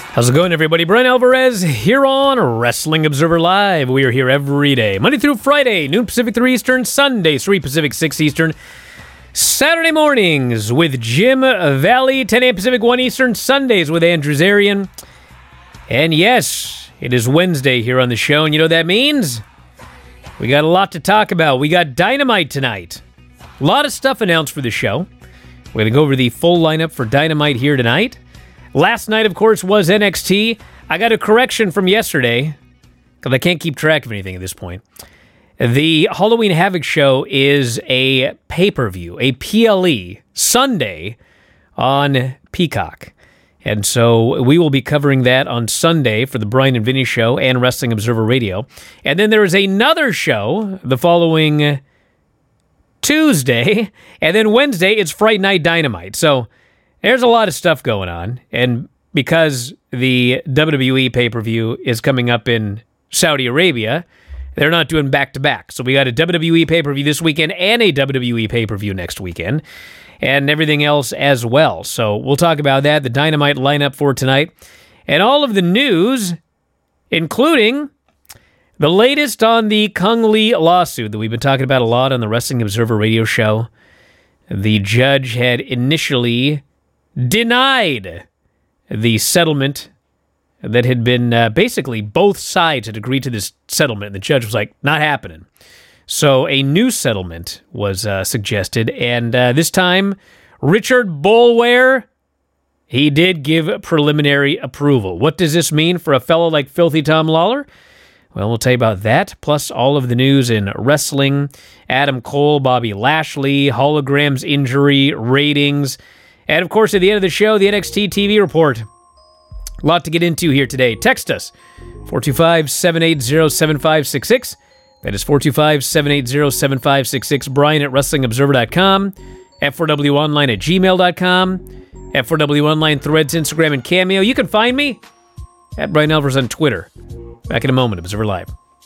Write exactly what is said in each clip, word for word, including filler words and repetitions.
How's it going, everybody? Brian Alvarez here on Wrestling Observer Live. We are here every day, Monday through Friday, noon Pacific, three Eastern, Sunday, three Pacific, six Eastern, Saturday mornings with Jim Valley, ten a.m. Pacific, one Eastern, Sundays with Andrew Zarian. And yes, it is Wednesday here on the show, and you know what that means? We got a lot to talk about. We got Dynamite tonight. A lot of stuff announced for the show. We're going to go over the full lineup for Dynamite here tonight. Last night, of course, was N X T. I got a correction from yesterday, because I can't keep track of anything at this point. The Halloween Havoc show is a pay-per-view, a P L E, Sunday on Peacock. And so we will be covering that on Sunday for the Brian and Vinny show and Wrestling Observer Radio. And then there is another show the following Tuesday, and then Wednesday, it's Fright Night Dynamite. So there's a lot of stuff going on, and because the W W E pay-per-view is coming up in Saudi Arabia, they're not doing back-to-back. So we got a W W E pay-per-view this weekend and a W W E pay-per-view next weekend, and everything else as well. So we'll talk about that, the Dynamite lineup for tonight, and all of the news, including the latest on the Kung Lee lawsuit that we've been talking about a lot on the Wrestling Observer Radio show. The judge had initially denied the settlement that had been uh, basically both sides had agreed to this settlement. And the judge was like, not happening. So a new settlement was uh, suggested. And uh, this time, Richard Boulware, he did give preliminary approval. What does this mean for a fellow like Filthy Tom Lawler? Well, we'll tell you about that, plus all of the news in wrestling, Adam Cole, Bobby Lashley, Holograms injury, ratings, and, of course, at the end of the show, the N X T T V report. A lot to get into here today. Text us, four two five, seven eight zero, seven five six six. That is four two five, seven eight zero, seven five six six. Brian at wrestling observer dot com, F four W online at gmail dot com, F four W online, Threads, Instagram, and Cameo. You can find me at Brian Alvarez on Twitter. Back in a moment, Observer Live.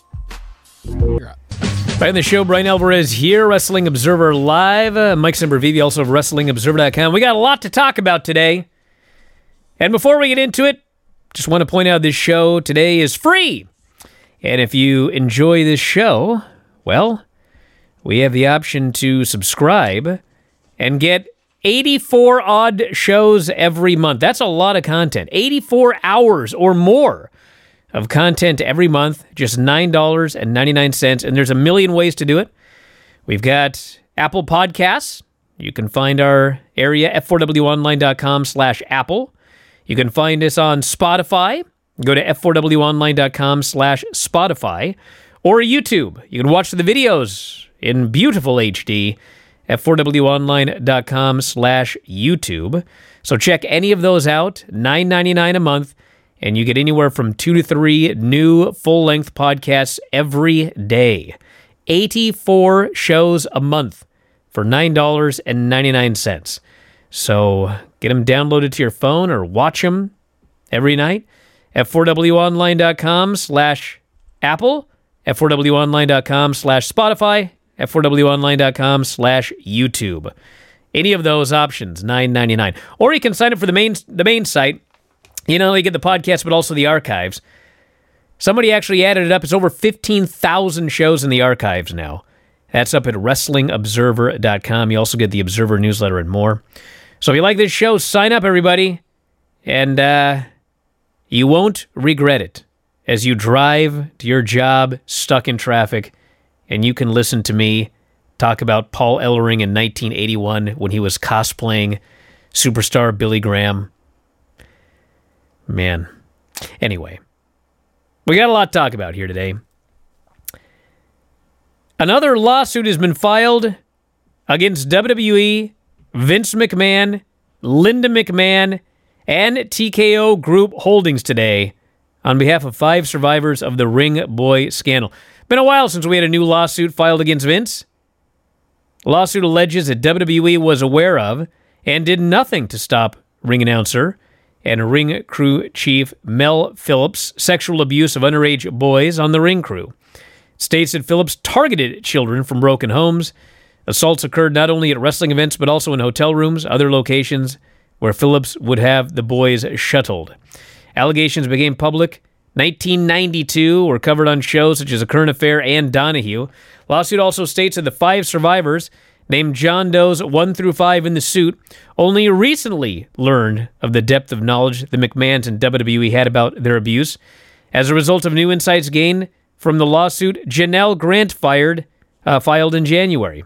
Back in the show, Brian Alvarez here, Wrestling Observer Live. Uh, Mike Sempervive, also of wrestling observer dot com. We got a lot to talk about today. And before we get into it, just want to point out this show today is free. And if you enjoy this show, well, we have the option to subscribe and get eighty-four odd shows every month. That's a lot of content. eighty-four hours or more of content every month, just nine dollars and ninety-nine cents, and there's a million ways to do it. We've got Apple Podcasts. You can find our area, F four W online dot com slash Apple. You can find us on Spotify. Go to F four W online dot com slash Spotify. Or YouTube. You can watch the videos in beautiful H D, F four W online dot com slash YouTube. So check any of those out, nine ninety-nine a month. And you get anywhere from two to three new full-length podcasts every day. eighty-four shows a month for nine dollars and ninety-nine cents. So get them downloaded to your phone or watch them every night. F four W online dot com slash Apple, F four W online dot com slash Spotify, F four W online dot com slash YouTube. Any of those options, nine ninety-nine. Or you can sign up for the main the main site. You not only get the podcast, but also the archives. Somebody actually added it up. It's over fifteen thousand shows in the archives now. That's up at wrestling observer dot com. You also get the Observer newsletter and more. So if you like this show, sign up, everybody. And uh, you won't regret it as you drive to your job stuck in traffic, and you can listen to me talk about Paul Ellering in nineteen eighty-one when he was cosplaying superstar Billy Graham. Man. Anyway, we got a lot to talk about here today. Another lawsuit has been filed against W W E, Vince McMahon, Linda McMahon, and T K O Group Holdings today on behalf of five survivors of the Ring Boy scandal. Been a while since we had a new lawsuit filed against Vince. The lawsuit alleges that W W E was aware of and did nothing to stop ring announcer and ring crew chief Mel Phillips' sexual abuse of underage boys on the ring crew. It states that Phillips targeted children from broken homes. Assaults occurred not only at wrestling events, but also in hotel rooms, other locations where Phillips would have the boys shuttled. Allegations became public nineteen ninety-two, were covered on shows such as A Current Affair and Donahue. Lawsuit also states that the five survivors, named John Does one through five in the suit, only recently learned of the depth of knowledge the McMahons and W W E had about their abuse. As a result of new insights gained from the lawsuit, Janelle Grant fired, uh, filed in January.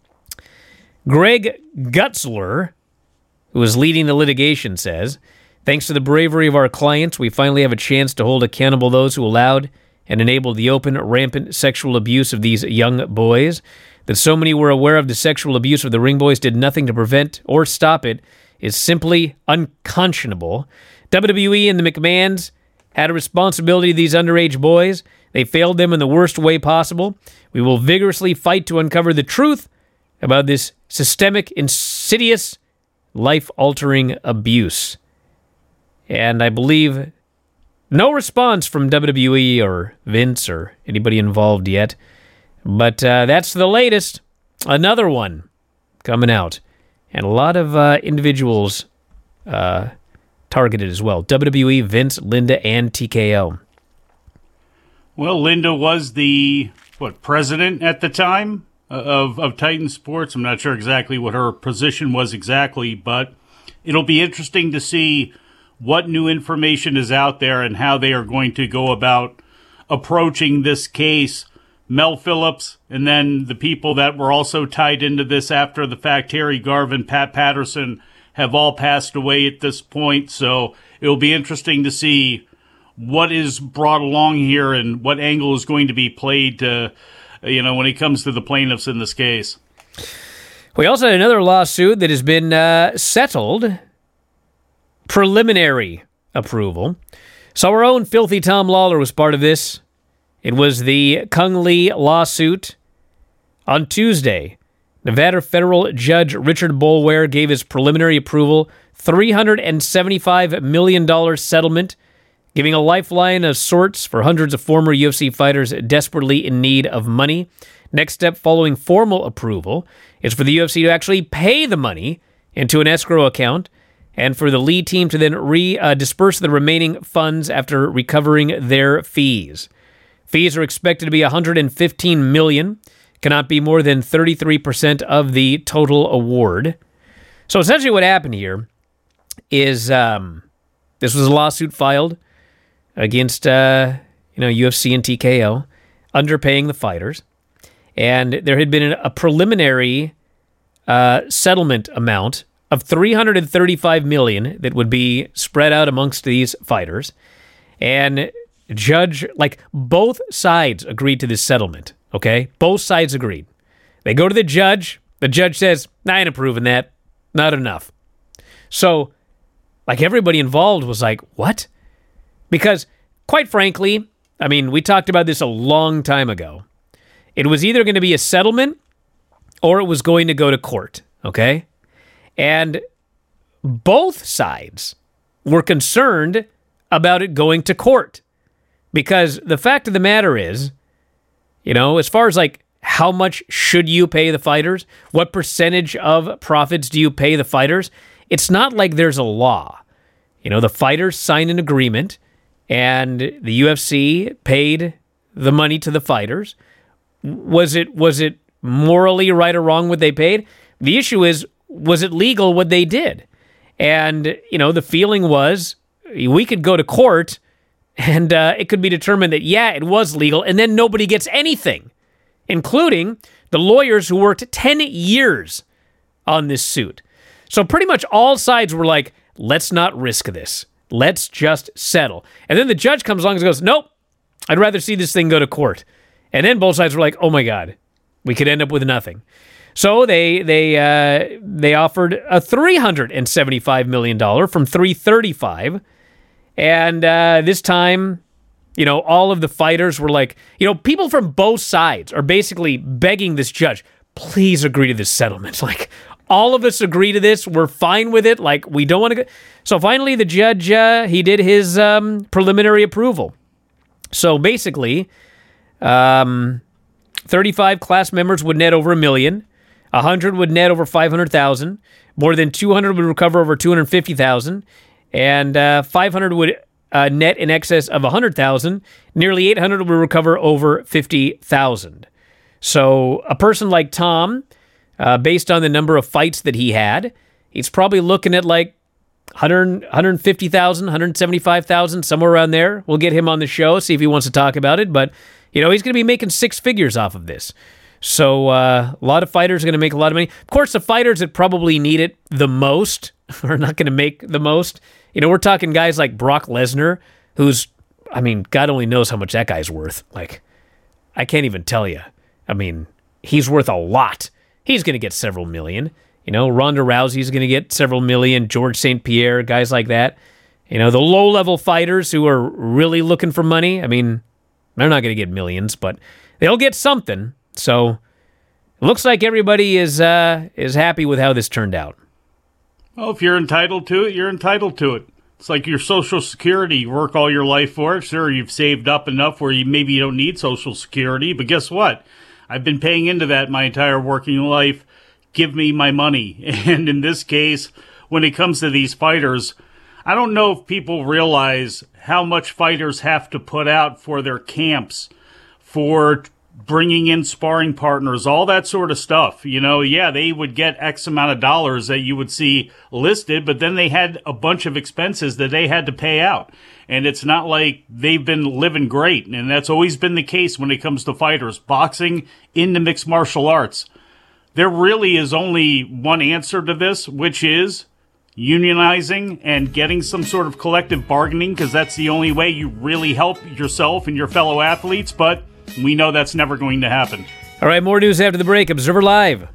Greg Gutzler, who is leading the litigation, says, "Thanks to the bravery of our clients, we finally have a chance to hold accountable those who allowed and enabled the open, rampant sexual abuse of these young boys. That so many were aware of the sexual abuse of the Ring Boys, did nothing to prevent or stop it, is simply unconscionable. W W E and the McMahons had a responsibility to these underage boys. They failed them in the worst way possible. We will vigorously fight to uncover the truth about this systemic, insidious, life-altering abuse." And I believe no response from W W E or Vince or anybody involved yet. But uh, that's the latest. Another one coming out. And a lot of uh, individuals uh, targeted as well. W W E, Vince, Linda, and T K O. Well, Linda was the, what, president at the time of, of Titan Sports. I'm not sure exactly what her position was exactly, but it'll be interesting to see what new information is out there and how they are going to go about approaching this case. Mel Phillips, and then the people that were also tied into this after the fact, Terry Garvin, Pat Patterson, have all passed away at this point. So it'll be interesting to see what is brought along here and what angle is going to be played to, you know, when it comes to the plaintiffs in this case. We also had another lawsuit that has been uh, settled. Preliminary approval. So our own Filthy Tom Lawler was part of this. It was the Kung Lee lawsuit. On Tuesday, Nevada federal judge Richard Boulware gave his preliminary approval three hundred seventy-five million dollars settlement, giving a lifeline of sorts for hundreds of former U F C fighters desperately in need of money. Next step following formal approval is for the U F C to actually pay the money into an escrow account and for the Lee team to then re, uh, disperse the remaining funds after recovering their fees. Fees are expected to be one hundred fifteen million dollars, cannot be more than thirty-three percent of the total award. So essentially what happened here is um, this was a lawsuit filed against uh, you know U F C and T K O, underpaying the fighters. And there had been a preliminary uh, settlement amount of three hundred thirty-five million dollars that would be spread out amongst these fighters. And Judge, like, both sides agreed to this settlement, okay? Both sides agreed. They go to the judge. The judge says, I ain't approving that. Not enough. So, like, everybody involved was like, what? Because, quite frankly, I mean, we talked about this a long time ago. It was either going to be a settlement or it was going to go to court, okay? And both sides were concerned about it going to court. Because the fact of the matter is, you know, as far as like how much should you pay the fighters, what percentage of profits do you pay the fighters, it's not like there's a law. You know, the fighters signed an agreement and the U F C paid the money to the fighters. Was it was it morally right or wrong what they paid? The issue is, was it legal what they did? And, you know, the feeling was we could go to court and uh, it could be determined that, yeah, it was legal, and then nobody gets anything, including the lawyers who worked ten years on this suit. So pretty much all sides were like, let's not risk this. Let's just settle. And then the judge comes along and goes, nope, I'd rather see this thing go to court. And then both sides were like, oh my God, we could end up with nothing. So they they uh, they offered a three hundred seventy-five million dollars from three hundred thirty-five million dollars. And uh, this time, you know, all of the fighters were like, you know, people from both sides are basically begging this judge, please agree to this settlement. Like, all of us agree to this. We're fine with it. Like, we don't want to go. So finally, the judge, uh, he did his um, preliminary approval. So basically, um, thirty-five class members would net over a million. one hundred would net over five hundred thousand. More than two hundred would recover over two hundred fifty thousand. And uh, five hundred would uh, net in excess of one hundred thousand dollars. Nearly eight hundred will recover over fifty thousand dollars. So a person like Tom, uh, based on the number of fights that he had, he's probably looking at like one hundred, one hundred fifty thousand, one hundred seventy-five thousand, somewhere around there. We'll get him on the show, see if he wants to talk about it. But, you know, he's going to be making six figures off of this. So uh, a lot of fighters are going to make a lot of money. Of course, the fighters that probably need it the most are not going to make the most. You know, we're talking guys like Brock Lesnar, who's, I mean, God only knows how much that guy's worth. Like, I can't even tell you. I mean, he's worth a lot. He's going to get several million. You know, Ronda Rousey's going to get several million. George Saint Pierre, guys like that. You know, the low-level fighters who are really looking for money, I mean, they're not going to get millions, but they'll get something. So it looks like everybody is uh, is happy with how this turned out. Well, if you're entitled to it, you're entitled to it. It's like your Social Security. You work all your life for it. Sure, you've saved up enough where you maybe you don't need Social Security, but guess what? I've been paying into that my entire working life. Give me my money. And in this case, when it comes to these fighters, I don't know if people realize how much fighters have to put out for their camps, for bringing in sparring partners, all that sort of stuff. You know, yeah, they would get X amount of dollars that you would see listed, but then they had a bunch of expenses that they had to pay out. And it's not like they've been living great. And that's always been the case when it comes to fighters. Boxing into mixed martial arts. There really is only one answer to this, which is unionizing and getting some sort of collective bargaining, because that's the only way you really help yourself and your fellow athletes. But we know that's never going to happen. All right, more news after the break. Observer Live.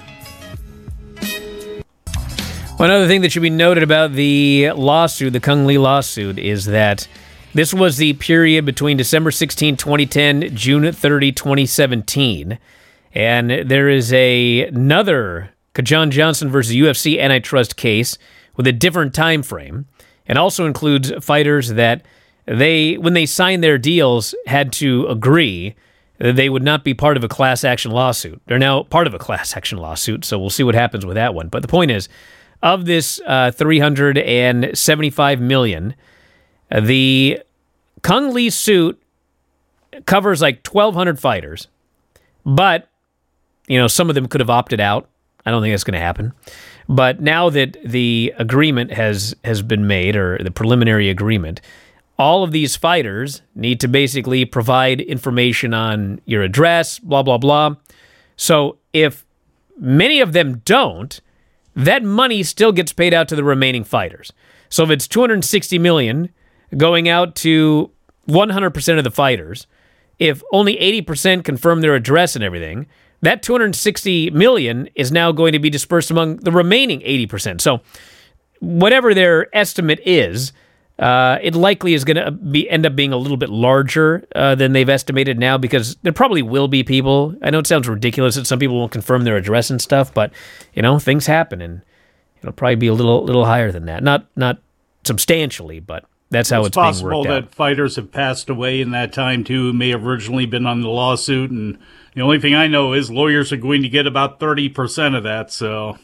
One other thing that should be noted about the lawsuit, the Kung Lee lawsuit, is that this was the period between December sixteenth, twenty ten, June thirtieth, twenty seventeen. And there is a, another Kajan Johnson versus U F C antitrust case with a different time frame, and also includes fighters that they, when they signed their deals, had to agree that they would not be part of a class action lawsuit. They're now part of a class action lawsuit, so we'll see what happens with that one. But the point is, of this uh, three hundred seventy-five million dollars, the Kung Lee suit covers like twelve hundred fighters, but you know, some of them could have opted out. I don't think that's going to happen. But now that the agreement has has been made, or the preliminary agreement, all of these fighters need to basically provide information on your address, blah, blah, blah. So if many of them don't, that money still gets paid out to the remaining fighters. So if it's two hundred sixty million dollars going out to one hundred percent of the fighters, if only eighty percent confirm their address and everything, that two hundred sixty million dollars is now going to be dispersed among the remaining eighty percent. So whatever their estimate is, uh, it likely is going to be end up being a little bit larger uh, than they've estimated now, because there probably will be people. I know it sounds ridiculous that some people won't confirm their address and stuff, but you know, things happen, and it'll probably be a little little higher than that. Not not substantially, but that's how it's, it's being worked out. It's possible that fighters have passed away in that time too, who may have originally been on the lawsuit, and the only thing I know is lawyers are going to get about thirty percent of that. So,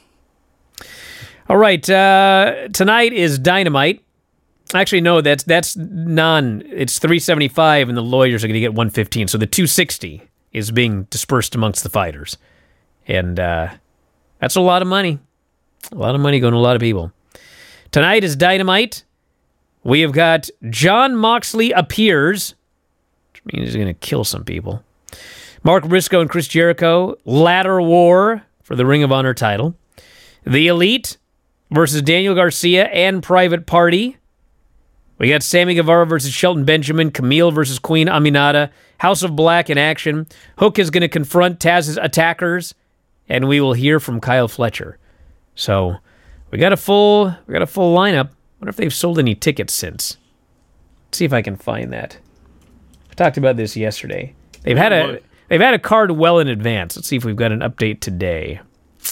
all right, uh, tonight is Dynamite. Actually, no, that's that's non. It's three seventy-five, and the lawyers are going to get one fifteen. So the two sixty is being dispersed amongst the fighters, and uh, that's a lot of money. A lot of money going to a lot of people. Tonight is Dynamite. We have got Jon Moxley appears, which means he's going to kill some people. Mark Briscoe and Chris Jericho, ladder war for the Ring of Honor title. The Elite versus Daniel Garcia and Private Party. We got Sammy Guevara versus Shelton Benjamin, Camille versus Queen Aminata, House of Black in action. Hook is going to confront Taz's attackers, and we will hear from Kyle Fletcher. So we got a full, we got a full lineup. Wonder if they've sold any tickets since. Let's see if I can find that. I talked about this yesterday. They've had a they've had a card well in advance. Let's see if we've got an update today.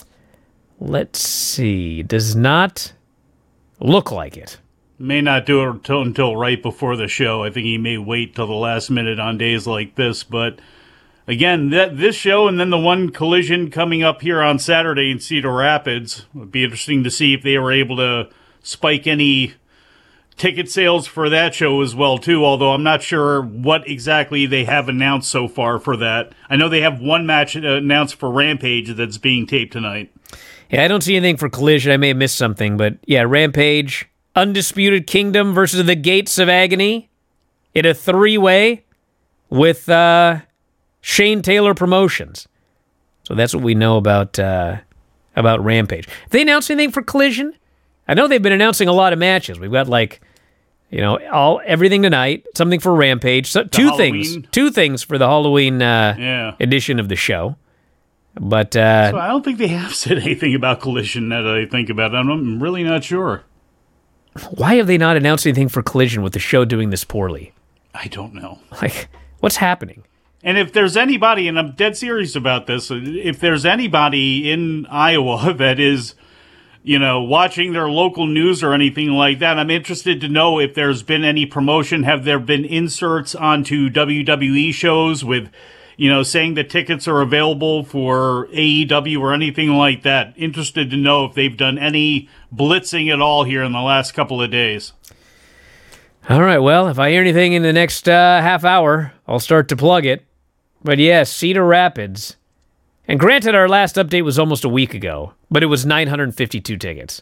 Let's see. Does not look like it. May not do it until, until right before the show. I think he may wait till the last minute on days like this. But again, that this show and then the one Collision coming up here on Saturday in Cedar Rapids would be interesting to see if they were able to spike any ticket sales for that show as well, too, although I'm not sure what exactly they have announced so far for that. I know they have one match announced for Rampage that's being taped tonight. Yeah, I don't see anything for Collision. I may have missed something, but yeah, Rampage, Undisputed Kingdom versus the Gates of Agony in a three-way with uh, Shane Taylor Promotions. So that's what we know about uh, about Rampage. Have they announced anything for Collision? I know they've been announcing a lot of matches. We've got like, you know, all everything tonight, something for Rampage, so, two Halloween. things, two things for the Halloween uh, yeah. edition of the show. But uh, so I don't think they have said anything about Collision now that I think about it. I'm really not sure. Why have they not announced anything for Collision with the show doing this poorly? I don't know. Like, what's happening? And if there's anybody, and I'm dead serious about this, if there's anybody in Iowa that is, you know, watching their local news or anything like that, I'm interested to know if there's been any promotion. Have there been inserts onto W W E shows with, you know, saying that tickets are available for A E W or anything like that? Interested to know if they've done any blitzing at all here in the last couple of days. All right, well, if I hear anything in the next uh, half hour, I'll start to plug it. But yes, Cedar Rapids. And granted, our last update was almost a week ago, but it was nine hundred fifty-two tickets.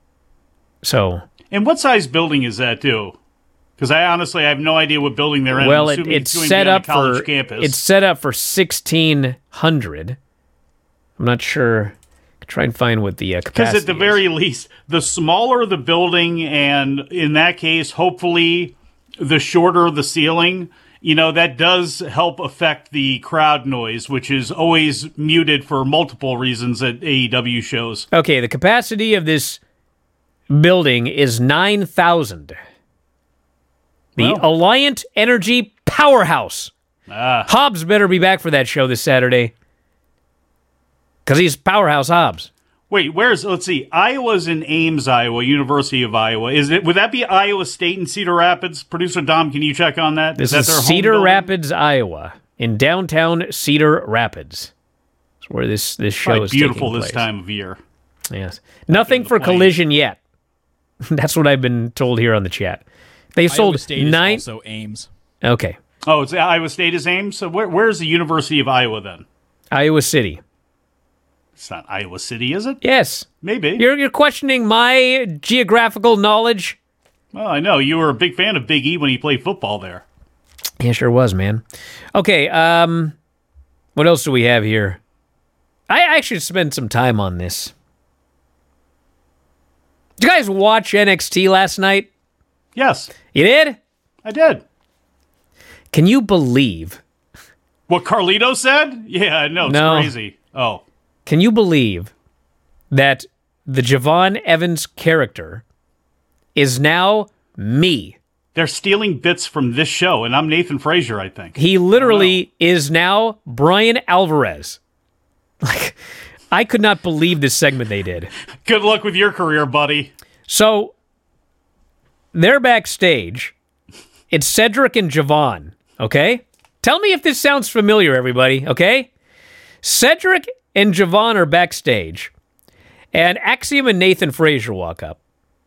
So. And what size building is that, too? Because I honestly I have no idea what building they're in. Well, it, it's, it's set up for campus. It's set up for sixteen hundred. I'm not sure. Try and find what the uh, capacity Because at the is. very least, the smaller the building, and in that case, hopefully, the shorter the ceiling, you know, that does help affect the crowd noise, which is always muted for multiple reasons at A E W shows. Okay, the capacity of this building is nine thousand. The Well. Alliant Energy Powerhouse. Ah. Hobbs better be back for that show this Saturday. Because he's Powerhouse Hobbs. Wait, where's, let's see, Iowa's in Ames, Iowa, University of Iowa. Is it, would that be Iowa State and Cedar Rapids? Producer Dom, can you check on that? This is is, that their home Cedar building? Rapids, Iowa, in downtown Cedar Rapids. That's where this, this show Probably is beautiful taking this place. time of year. Yes. Nothing the for plains. Collision yet. That's what I've been told here on the chat. They Iowa sold State is nine. also Ames. Okay. Oh, it's Iowa State is Ames? So where, where's the University of Iowa then? Iowa City. It's not Iowa City, is it? Yes. Maybe. You're you're questioning my geographical knowledge? Well, I know. You were a big fan of Big E when he played football there. Yeah, sure was, man. Okay, um, what else do we have here? I actually spent some time on this. Did you guys watch N X T last night? Yes, You did? I did. Can you believe? What Carlito said? Yeah, no, it's No. crazy. Oh, Can you believe that the Javon Evans character is now me? they're stealing bits from this show, and I'm Nathan Frazier, I think. He literally is now Brian Alvarez. Like, I could not believe this segment they did. Good luck with your career, buddy. So, they're backstage. It's Cedric and Javon, okay? Tell me if this sounds familiar, everybody, okay? Cedric and Javon are backstage, and Axiom and Nathan Frazier walk up.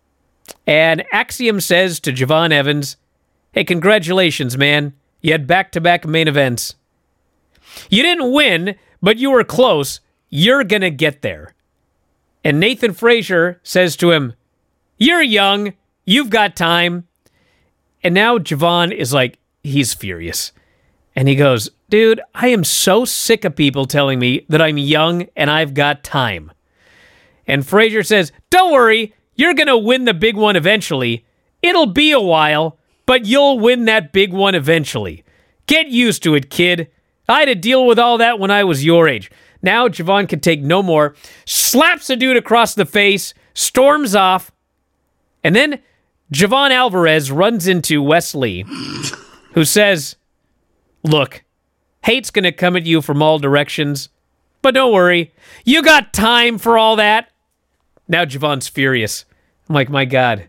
And Axiom says to Javon Evans, "Hey, congratulations, man. You had back-to-back main events. You didn't win, but you were close. You're gonna get there." And Nathan Frazier says to him, "You're young. You've got time." And now Javon is like, he's furious. And he goes, "Dude, I am so sick of people telling me that I'm young and I've got time." And Frazier says, "Don't worry. You're going to win the big one eventually. It'll be a while, but you'll win that big one eventually. Get used to it, kid. I had to deal with all that when I was your age." Now Javon can take no more, slaps a dude across the face, storms off, and then Javon Alvarez runs into Wesley, who says, "Look, hate's going to come at you from all directions, but don't worry. You got time for all that." Now Javon's furious. I'm like, my God.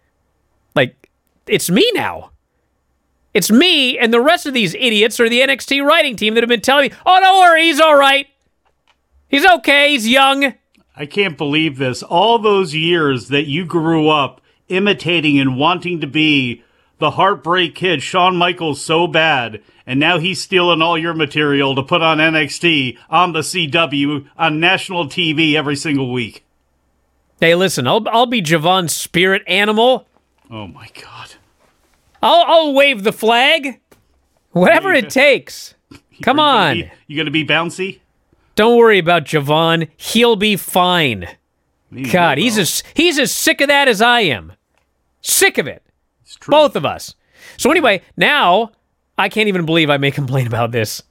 Like, it's me now. It's me, and the rest of these idiots are the N X T writing team that have been telling me, "Oh, don't worry, he's all right. He's okay, he's young." I can't believe this. All those years that you grew up imitating and wanting to be the Heartbreak Kid, Shawn Michaels, so bad, and now he's stealing all your material to put on N X T, on the C W, on national T V every single week. Hey, listen, I'll I'll be Javon's spirit animal. Oh my God! I'll I'll wave the flag, whatever it takes. Come on, be, you gonna be bouncy? Don't worry about Javon. He'll be fine. Me God, well. he's as he's as sick of that as I am. Sick of it. It's true. Both of us. So anyway, now I can't even believe I may complain about this.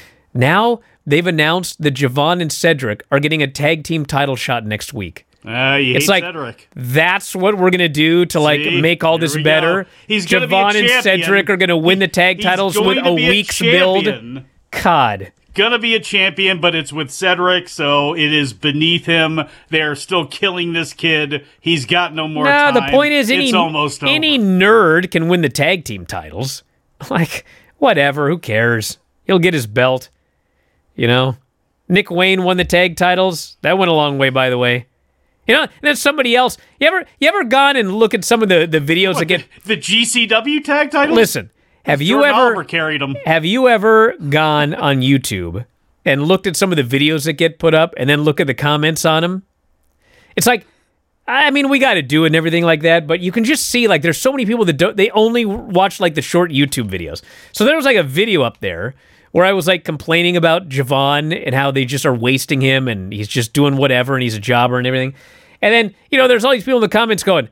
Now they've announced that Javon and Cedric are getting a tag team title shot next week. Uh, you it's hate like Cedric. That's what we're gonna do to like See? make all Here this we better. go. He's gonna be a Javon and champion. Cedric are gonna win the tag He's titles going with to a be a week's build. champion. God. Gonna be a champion, but it's with Cedric, so it is beneath him. They're still killing this kid. He's got no more no, time. the point is, any it's almost over. any nerd can win the tag team titles. Like, whatever, who cares? He'll get his belt. You know? Nick Wayne won the tag titles. That went a long way, by the way. You know, and then somebody else. You ever you ever gone and look at some of the, the videos What, that get... The, the G C W tag titles? Listen, have you Jordan ever... Oliver carried them. Have you ever gone on YouTube and looked at some of the videos that get put up and then look at the comments on them? It's like, I mean, we got to do it and everything like that, but you can just see, like, there's so many people that don't, they only watch, like, the short YouTube videos. So there was, like, a video up there where I was, like, complaining about Javon and how they just are wasting him and he's just doing whatever and he's a jobber and everything. And then, you know, there's all these people in the comments going,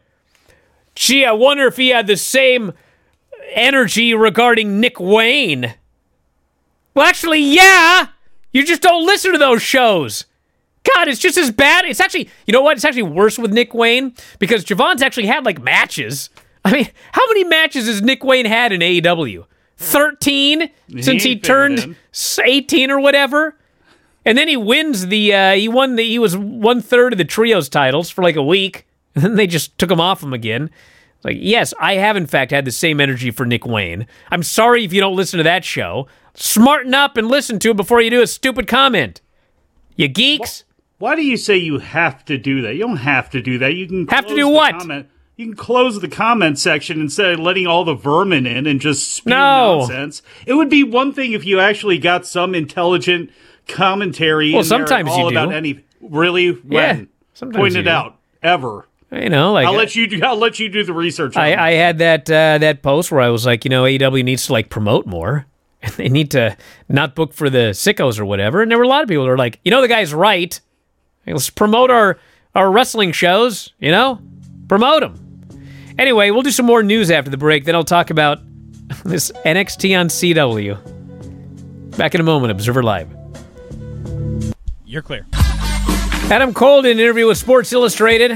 gee, I wonder if he had the same energy regarding Nick Wayne. Well, actually, yeah. You just don't listen to those shows. God, it's just as bad. It's actually, you know what? It's actually worse with Nick Wayne because Javon's actually had, like, matches. I mean, how many matches has Nick Wayne had in A E W? thirteen since he turned eighteen or whatever. And then he wins the, uh, he won the, he was one third of the trios titles for like a week. And then they just took him off him again. Like, yes, I have in fact had the same energy for Nick Wayne. I'm sorry if you don't listen to that show. Smarten up and listen to it before you do a stupid comment. You geeks. Why do you say you have to do that? You don't have to do that. You can Have to close do the what? Comment. You can close the comment section instead of letting all the vermin in and just spew No. nonsense. It would be one thing if you actually got some intelligent commentary Well, in there sometimes all you do. about any. Really? Yeah, When? sometimes Point you it do. out. Ever. You know, like I'll let you do. I'll let you do the research. on I, it. I had that uh, that post where I was like, you know, A E W needs to like promote more. They need to not book for the sickos or whatever. And there were a lot of people that were like, you know, the guy's right. Let's promote our, our wrestling shows, you know? Promote them. Anyway, we'll do some more news after the break. Then I'll talk about this N X T on C W. Back in a moment, Observer Live. You're clear. Adam Cole in an interview with Sports Illustrated.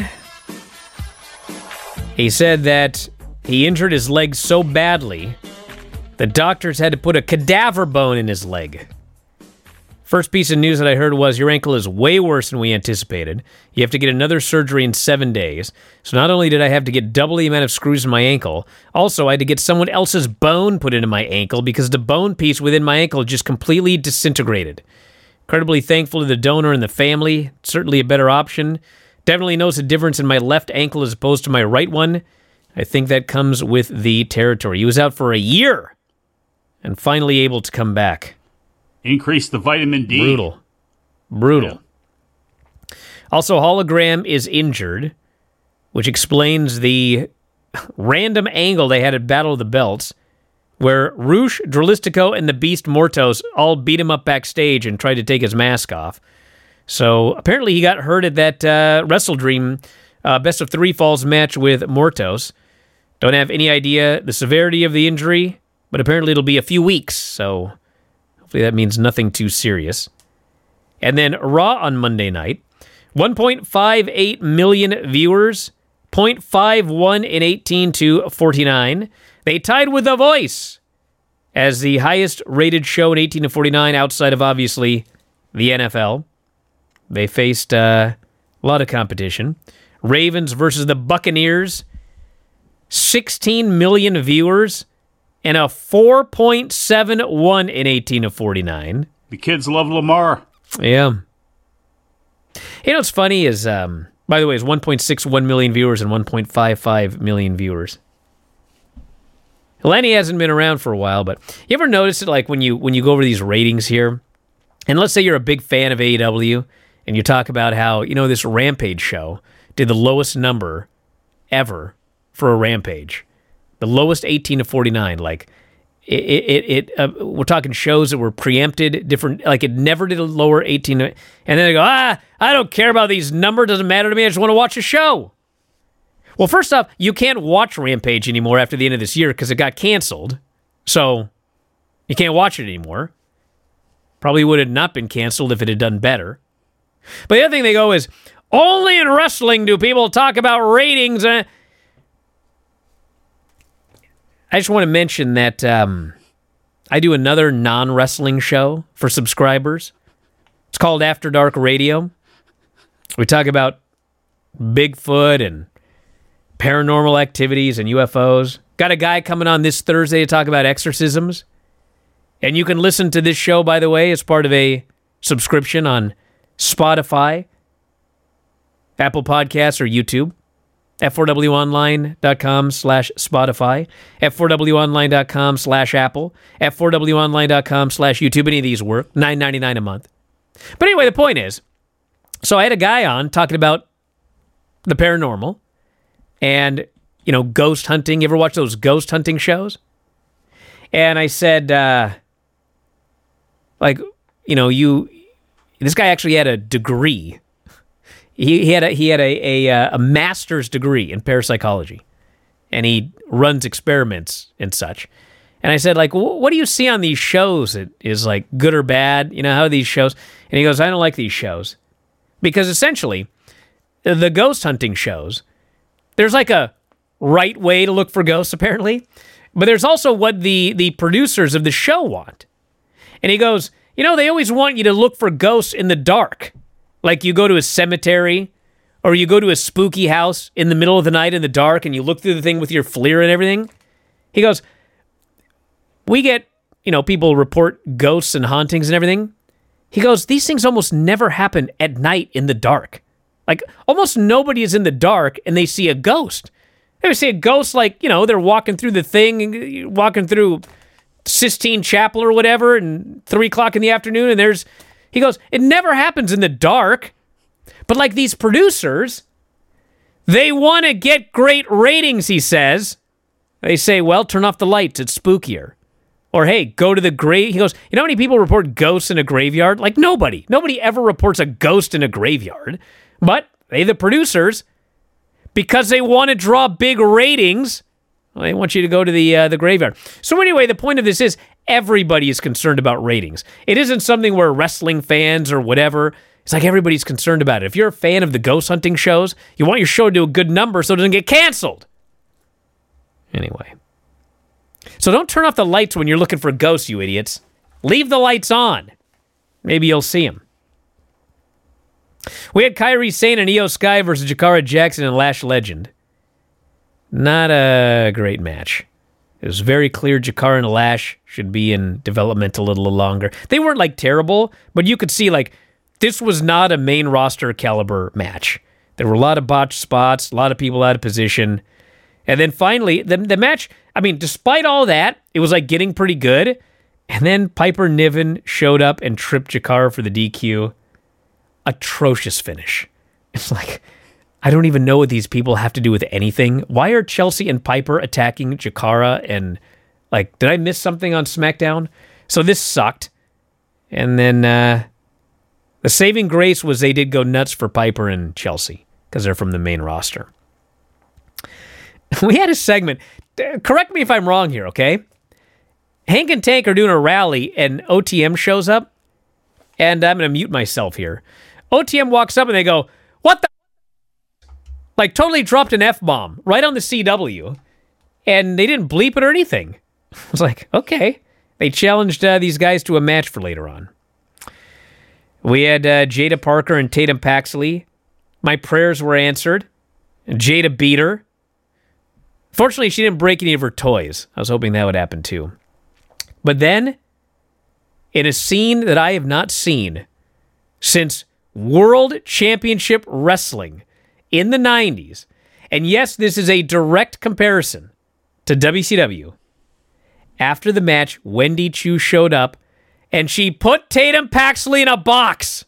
He said that he injured his leg so badly, the doctors had to put a cadaver bone in his leg. First piece of news that I heard was your ankle is way worse than we anticipated. You have to get another surgery in seven days. So not only did I have to get double the amount of screws in my ankle, also I had to get someone else's bone put into my ankle because the bone piece within my ankle just completely disintegrated. Incredibly thankful to the donor and the family. Certainly a better option. Definitely notice a difference in my left ankle as opposed to my right one. I think that comes with the territory. He was out for a year and finally able to come back. Increase the vitamin D. Brutal. Brutal. Yeah. Also, Hologram is injured, which explains the random angle they had at Battle of the Belts, where Rush, Dralistico, and the Beast Mortos all beat him up backstage and tried to take his mask off. So apparently he got hurt at that uh, Wrestle Dream uh, Best of Three Falls match with Mortos. Don't have any idea the severity of the injury, but apparently it'll be a few weeks, so hopefully that means nothing too serious. And then Raw on Monday night, one point five eight million viewers, zero point five one in eighteen to forty-nine. They tied with The Voice as the highest rated show in eighteen to forty-nine outside of, obviously, the N F L. They faced uh, a lot of competition. Ravens versus the Buccaneers, sixteen million viewers, and a four point seven one in eighteen to forty-nine. The kids love Lamar. Yeah. You know what's funny is um, By the way, it's one point six one million viewers and one point five five million viewers. Lenny hasn't been around for a while, but you ever notice it, like when you when you go over these ratings here, and let's say you're a big fan of A E W, and you talk about how, you know, this Rampage show did the lowest number ever for a Rampage, the lowest eighteen to forty-nine. Like it, it, it uh, we're talking shows that were preempted, different. Like it never did a lower eighteen, and then they go, ah, I don't care about these numbers. Doesn't matter to me. I just want to watch a show. Well, first off, you can't watch Rampage anymore after the end of this year because it got canceled. So you can't watch it anymore. Probably would have not been canceled if it had done better. But the other thing they go is, only in wrestling do people talk about ratings. I just want to mention that um, I do another non-wrestling show for subscribers. It's called After Dark Radio. We talk about Bigfoot and paranormal activities and U F Os. Got a guy coming on this Thursday to talk about exorcisms. And you can listen to this show, by the way, as part of a subscription on Spotify, Apple Podcasts, or YouTube. F four W online dot com slash Spotify, F four W online dot com slash Apple, F four W online dot com slash YouTube. Any of these work. nine ninety-nine a month. But anyway, the point is, so I had a guy on talking about the paranormal and, you know, ghost hunting. You ever watch those ghost hunting shows? And I said, uh, like, you know, you, this guy actually had a degree. He, he had a he had a, a a master's degree in parapsychology, and he runs experiments and such. And I said, like, what do you see on these shows that is like good or bad? You know, how are these shows? And he goes, I don't like these shows because essentially, the ghost hunting shows, there's like a right way to look for ghosts apparently, but there's also what the the producers of the show want. And he goes, you know, they always want you to look for ghosts in the dark. Like you go to a cemetery or you go to a spooky house in the middle of the night in the dark and you look through the thing with your FLIR and everything. He goes, we get, you know, people report ghosts and hauntings and everything. He goes, these things almost never happen at night in the dark. Like almost nobody is in the dark and they see a ghost. They would see a ghost like, you know, they're walking through the thing, walking through Sistine Chapel or whatever, and three o'clock in the afternoon, and there's, he goes, it never happens in the dark. But like these producers, they want to get great ratings, he says. They say, well, turn off the lights, it's spookier. Or, hey, go to the grave. He goes, you know how many people report ghosts in a graveyard? Like nobody. Nobody ever reports a ghost in a graveyard. But they, the producers, because they want to draw big ratings, well, they want you to go to the uh, the graveyard. So anyway, the point of this is everybody is concerned about ratings. It isn't something where wrestling fans or whatever, it's like everybody's concerned about it. If you're a fan of the ghost hunting shows, you want your show to do a good number so it doesn't get canceled. Anyway. So don't turn off the lights when you're looking for ghosts, you idiots. Leave the lights on. Maybe you'll see them. We had Kairi Sane and Io Sky versus Jakara Jackson and Lash Legend. Not a great match. It was very clear Jakara and Lash should be in development a little longer. They weren't like terrible, but you could see like this was not a main roster caliber match. There were a lot of botched spots, a lot of people out of position. And then finally, the, the match, I mean, despite all that, it was like getting pretty good. And then Piper Niven showed up and tripped Jakara for the D Q. Atrocious finish. It's like, I don't even know what these people have to do with anything. Why are Chelsea and Piper attacking Jakara? And like, did I miss something on SmackDown? So this sucked. And then uh, the saving grace was they did go nuts for Piper and Chelsea because they're from the main roster. We had a segment. Correct me if I'm wrong here, okay? Hank and Tank are doing a rally and O T M shows up. And I'm going to mute myself here. O T M walks up and they go, what the? Like totally dropped an F-bomb right on the C W. And they didn't bleep it or anything. I was like, okay. They challenged uh, these guys to a match for later on. We had uh, Jada Parker and Tatum Paxley. My prayers were answered. Jada beat her. Fortunately, she didn't break any of her toys. I was hoping that would happen too. But then, in a scene that I have not seen since World Championship Wrestling in the nineties, and yes, this is a direct comparison to W C W. After the match, Wendy Chu showed up, and she put Tatum Paxley in a box.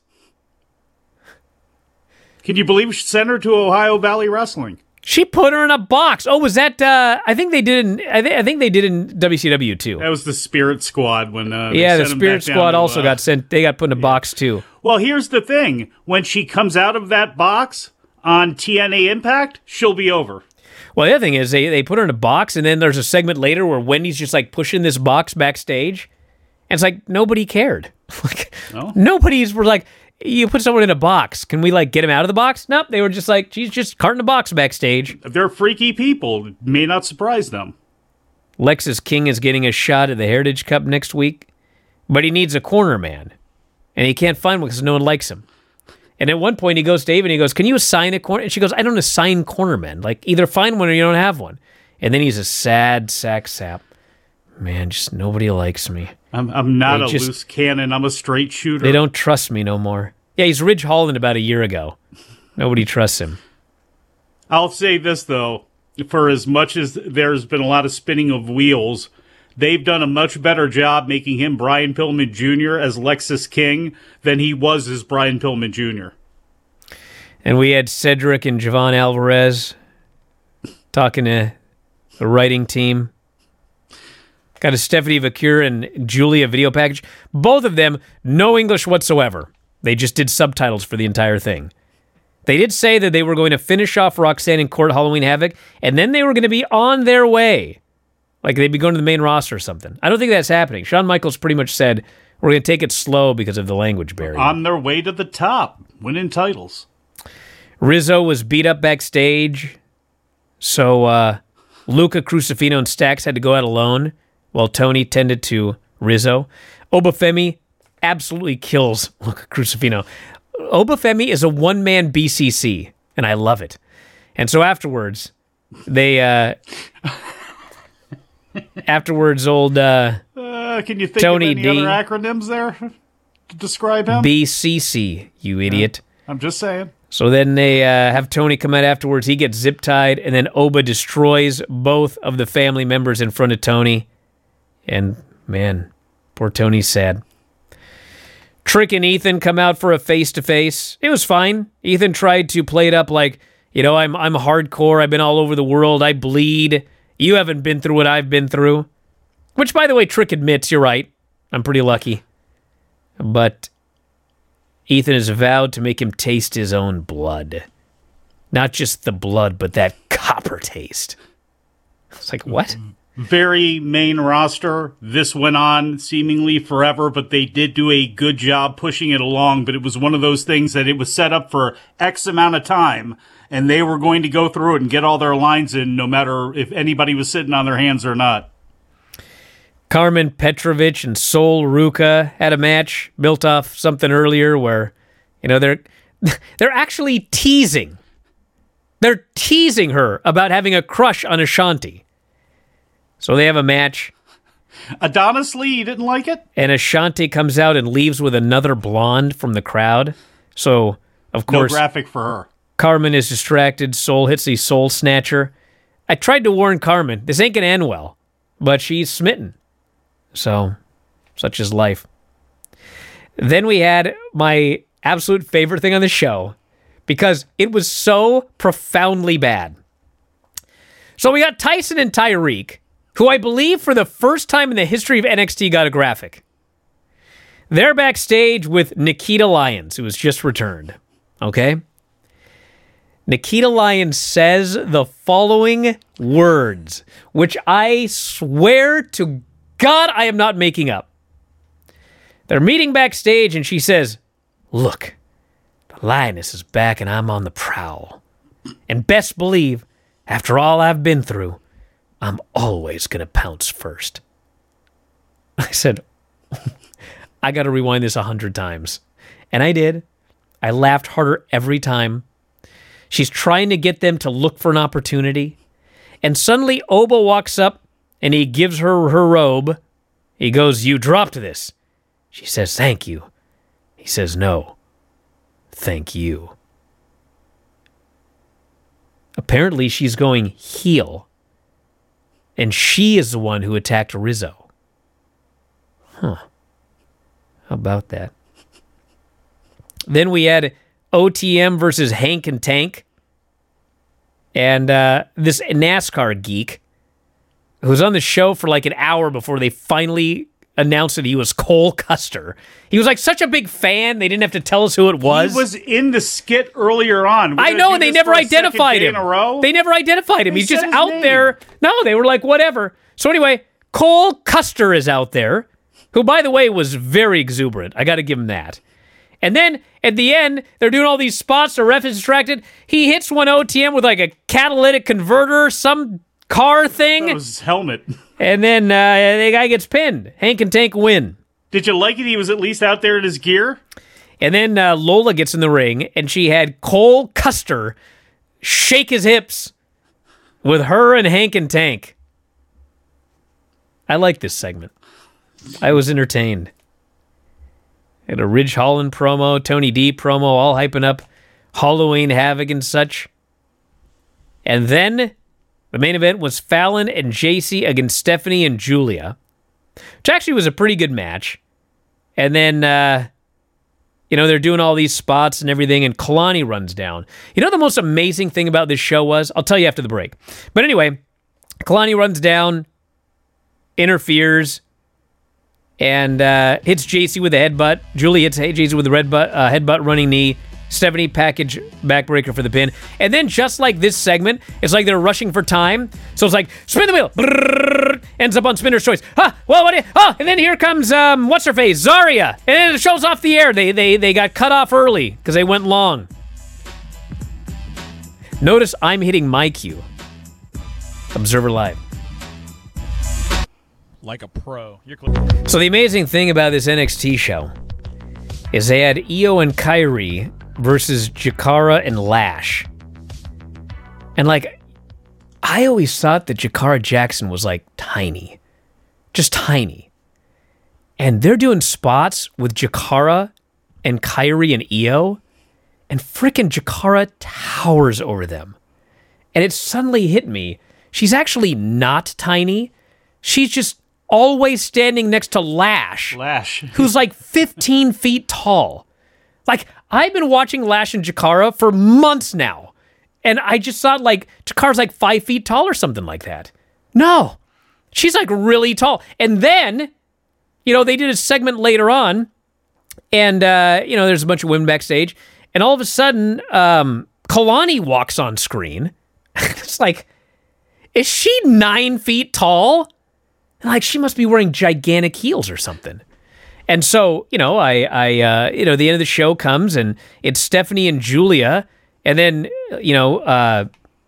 Can you believe she sent her to Ohio Valley Wrestling? She put her in a box. Oh, was that? Uh, I think they did. In, I, th- I think they did in W C W too. That was the Spirit Squad when. Uh, yeah, the sent him Spirit back down Squad to, also uh, got sent. They got put in a yeah. box too. Well, here's the thing: when she comes out of that box on T N A Impact, she'll be over. Well, the other thing is they they put her in a box, and then there's a segment later where Wendy's just like pushing this box backstage, and it's like nobody cared. like No? nobody's were like. You put someone in a box. Can we, like, get him out of the box? Nope. They were just like, she's just carting a box backstage. They're freaky people. It may not surprise them. Lexus King is getting a shot at the Heritage Cup next week, but he needs a corner man, and he can't find one because no one likes him. And at one point, he goes to Ava and he goes, can you assign a corner? And she goes, I don't assign cornermen. Like, either find one or you don't have one. And then he's a sad sack sap. Man, just nobody likes me. I'm, I'm not They a just- loose cannon. I'm a straight shooter. They don't trust me no more. Yeah, he's Ridge Holland about a year ago. Nobody trusts him. I'll say this, though. For as much as there's been a lot of spinning of wheels, they've done a much better job making him Brian Pillman Junior as Lexus King than he was as Brian Pillman Junior And we had Cedric and Javon Alvarez talking to the writing team. Got a Stephanie Vacure and Julia video package. Both of them, no English whatsoever. They just did subtitles for the entire thing. They did say that they were going to finish off Roxanne and Court Halloween Havoc, and then they were going to be on their way. Like they'd be going to the main roster or something. I don't think that's happening. Shawn Michaels pretty much said, we're going to take it slow because of the language barrier. On their way to the top, winning titles. Rizzo was beat up backstage, so uh, Luca Crucifino and Stax had to go out alone while Tony tended to Rizzo. Obafemi absolutely kills Luca Crucifino. Obafemi is a one-man B C C, and I love it. And so afterwards, they... Uh, afterwards, old... Uh, Uh, can you think Tony of any D. other acronyms there to describe him? B C C, you idiot. I'm just saying. So then they uh, have Tony come out afterwards. He gets zip-tied, and then Oba destroys both of the family members in front of Tony. And, man, poor Tony's sad. Trick and Ethan come out for a face-to-face. It was fine. Ethan tried to play it up like, you know, I'm I'm hardcore. I've been all over the world. I bleed. You haven't been through what I've been through. Which, by the way, Trick admits, you're right. I'm pretty lucky. But Ethan has vowed to make him taste his own blood. Not just the blood, but that copper taste. It's like, what? Very main roster. This went on seemingly forever, but they did do a good job pushing it along. But it was one of those things that it was set up for X amount of time, and they were going to go through it and get all their lines in, no matter if anybody was sitting on their hands or not. Carmen Petrovich and Sol Ruka had a match built off something earlier where, you know, they're they're actually teasing. They're teasing her about having a crush on Ashanti. So they have a match, Adonis Lee, you didn't like it? and Ashanti comes out and leaves with another blonde from the crowd. So, of No course, graphic for her. Carmen is distracted. Soul hits the Soul Snatcher. I tried to warn Carmen, this ain't going to end well, but she's smitten. So, such is life. Then we had my absolute favorite thing on the show because it was so profoundly bad. So we got Tyson and Tyreek, who I believe for the first time in the history of N X T got a graphic. They're backstage with Nikita Lyons, who has just returned. Okay? Nikita Lyons says the following words, which I swear to God I am not making up. They're meeting backstage, and she says, "Look, the Lioness is back, and I'm on the prowl. And best believe, after all I've been through, I'm always going to pounce first." I said, I got to rewind this a hundred times. And I did. I laughed harder every time. She's trying to get them to look for an opportunity. And suddenly Oba walks up and he gives her her robe. He goes, "You dropped this." She says, "Thank you." He says, "No, thank you." Apparently, she's going heel. And she is the one who attacked Rizzo. Huh. How about that? Then we had O T M versus Hank and Tank. And uh, this NASCAR geek who was on the show for like an hour before they finally announced that he was Cole Custer. He was like such a big fan, they didn't have to tell us who it was. He was in the skit earlier on. We're I know, and they never identified him. In a row? They never identified him. They He's just said his out name. there. No, they were like, whatever. So anyway, Cole Custer is out there, who, by the way, was very exuberant. I got to give him that. And then at the end, they're doing all these spots. The ref is distracted. He hits one O T M with like a catalytic converter, some car thing. That was his helmet. And then uh, the guy gets pinned. Hank and Tank win. Did you like it? He was at least out there in his gear. And then uh, Lola gets in the ring, and she had Cole Custer shake his hips with her and Hank and Tank. I like this segment. I was entertained. And a Ridge Holland promo, Tony D promo, all hyping up Halloween Havoc and such. And then the main event was Fallon and J C against Stephanie and Julia, which actually was a pretty good match. And then, uh, you know, they're doing all these spots and everything, and Kalani runs down. You know the most amazing thing about this show was? I'll tell you after the break. But anyway, Kalani runs down, interferes, and uh, hits J C with a headbutt. Julie hits J C with a red butt, uh, headbutt running knee. Stephanie package backbreaker for the pin. And then just like this segment, it's like they're rushing for time. So it's like, spin the wheel. Brrr, ends up on Spinner's Choice. Huh, well, what do you, oh, and then here comes, um, what's her face? Zarya. And then it shows off the air. They, they, they got cut off early because they went long. Notice I'm hitting my cue. Observer Live. Like a pro. You're clear. So the amazing thing about this N X T show is they had Io and Kyrie versus Jakara and Lash. And like, I always thought that Jakara Jackson was like tiny. Just tiny. And they're doing spots with Jakara and Kyrie and Io, and frickin' Jakara towers over them. And it suddenly hit me, she's actually not tiny. She's just always standing next to Lash. Lash. Who's like fifteen feet tall. Like, I've been watching Lash and Jakara for months now. And I just thought, like, Jakara's like five feet tall or something like that. No. She's like really tall. And then, you know, they did a segment later on. And, uh, you know, there's a bunch of women backstage. And all of a sudden, um, Kalani walks on screen. It's like, is she nine feet tall? Like, she must be wearing gigantic heels or something. And so, you know, I, I, uh, you know, the end of the show comes and it's Stephanie and Julia, and then, you know, uh,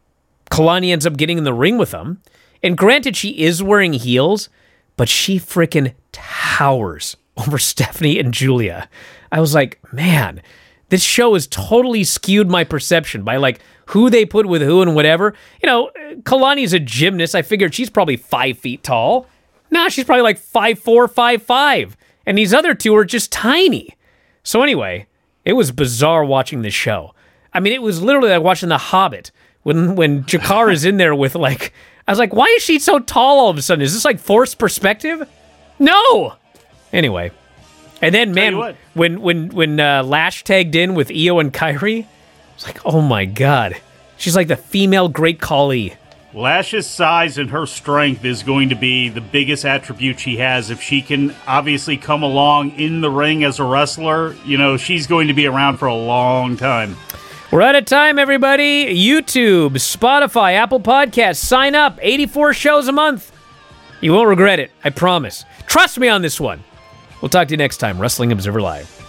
Kalani ends up getting in the ring with them. And granted, she is wearing heels, but she freaking towers over Stephanie and Julia. I was like, man, this show has totally skewed my perception by like who they put with who and whatever. You know, Kalani's a gymnast. I figured she's probably five feet tall. Nah, she's probably like five four, five five. And these other two are just tiny. So anyway, it was bizarre watching this show. I mean, it was literally like watching The Hobbit when when Jakar is in there with like, I was like, why is she so tall all of a sudden? Is this like forced perspective? No. Anyway, and then man, when when when uh, Lash tagged in with Io and Kyrie, it's like, oh my god, she's like the female Great Khali. Lash's size and her strength is going to be the biggest attribute she has. If she can obviously come along in the ring as a wrestler, you know, she's going to be around for a long time. We're out of time, everybody. YouTube, Spotify, Apple Podcasts, sign up. eighty-four shows a month. You won't regret it, I promise. Trust me on this one. We'll talk to you next time. Wrestling Observer Live.